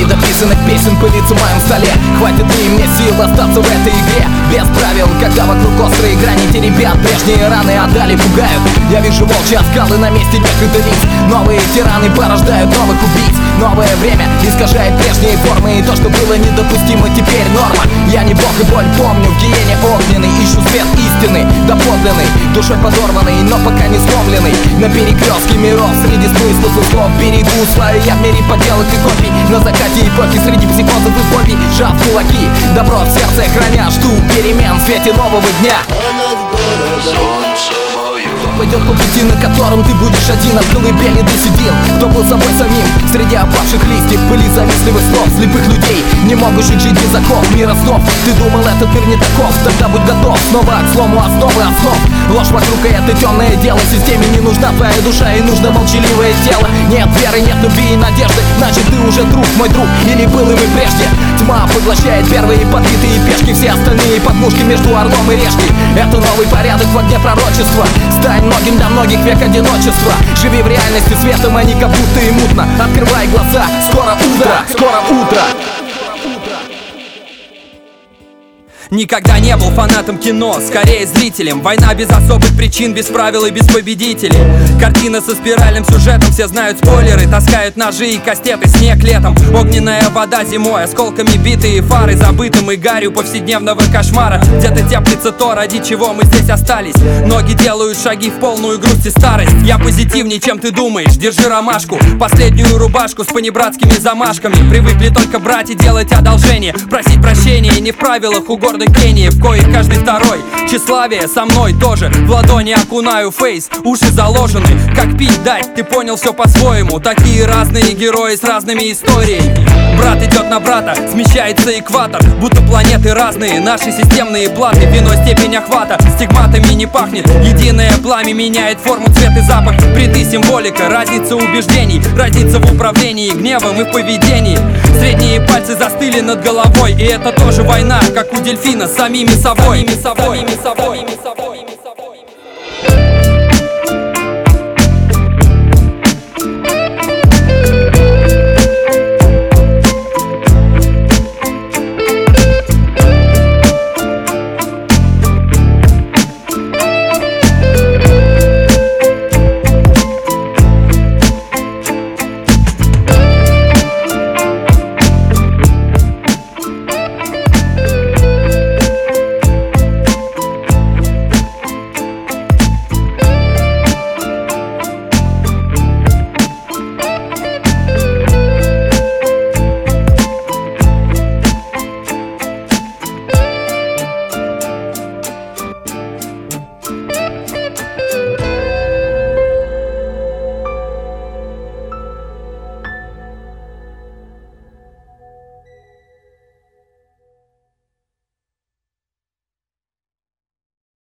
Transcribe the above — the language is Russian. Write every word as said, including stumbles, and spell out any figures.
недописанных песен пылится в моем столе. Хватит ли мне сил остаться в этой игре без правил, когда вокруг острые грани? Те ребят прежние раны отдали, пугают. Я вижу волчьи оскалы на месте некогда лиц. Новые тираны порождают новых убийц. Новое время искажает прежние формы, и то, что было недопустимо, теперь норма. Я не бог и боль помню, в гиене огненный ищу свет истины, доподлинный, душой подорванный, но пока не сломленный. На перекрестке миров, среди смыслов и слов берегу свою я в мире поделок и копий. На закате эпохи, среди психозов и фобий, сжав кулаки, добро в сердце храня, жду перемен в свете нового дня. Пойдет по пути, на котором ты будешь один, от колыбели до седин. Кто был собой самим среди опавших листьев, пыли завистливых слов слепых людей, не могущих жить без оков мира снов. Ты думал, этот мир не таков, тогда будь готов снова к слому основы основ. Ложь вокруг, и это темное дело. Системе не нужна твоя душа, и нужно молчаливое тело. Нет веры, нет любви и надежды, значит ты уже труп, мой друг, или был им и прежде. Тьма поглощает первые подбитые пешки, все остальные подмушки между орлом и решкой. Это новый порядок в огне пророчества. Стань многим для многих век одиночества. Живи в реальности светом, а не как будто и мутно. Открывай глаза, скоро утро, скоро утро. Никогда не был фанатом кино, скорее зрителем. Война без особых причин, без правил и без победителей. Картина со спиральным сюжетом, все знают спойлеры. Таскают ножи и кастеты, снег летом, огненная вода зимой, осколками битые фары, забытым и гарью повседневного кошмара. Где-то теплится то, ради чего мы здесь остались. Ноги делают шаги в полную грусть и старость. Я позитивнее, чем ты думаешь, держи ромашку, последнюю рубашку с понебратскими замашками. Привыкли только брать и делать одолжение, просить прощения не в правилах у гордых гениев, коих каждый второй. Тщеславие со мной тоже, в ладони окунаю фейс, уши заложены, как пить дать, ты понял все по-своему. Такие разные герои с разными историями. Брат идет на брата, смещается экватор, будто планеты разные, наши системные платы. Вино степень охвата, стигматами не пахнет. Единое пламя меняет форму, цвет и запах. Бреды символика, разница убеждений, разница в управлении гневом и в поведении. Средние пальцы застыли над головой, и это тоже война, как у дельфина с самими собой. Самими собой.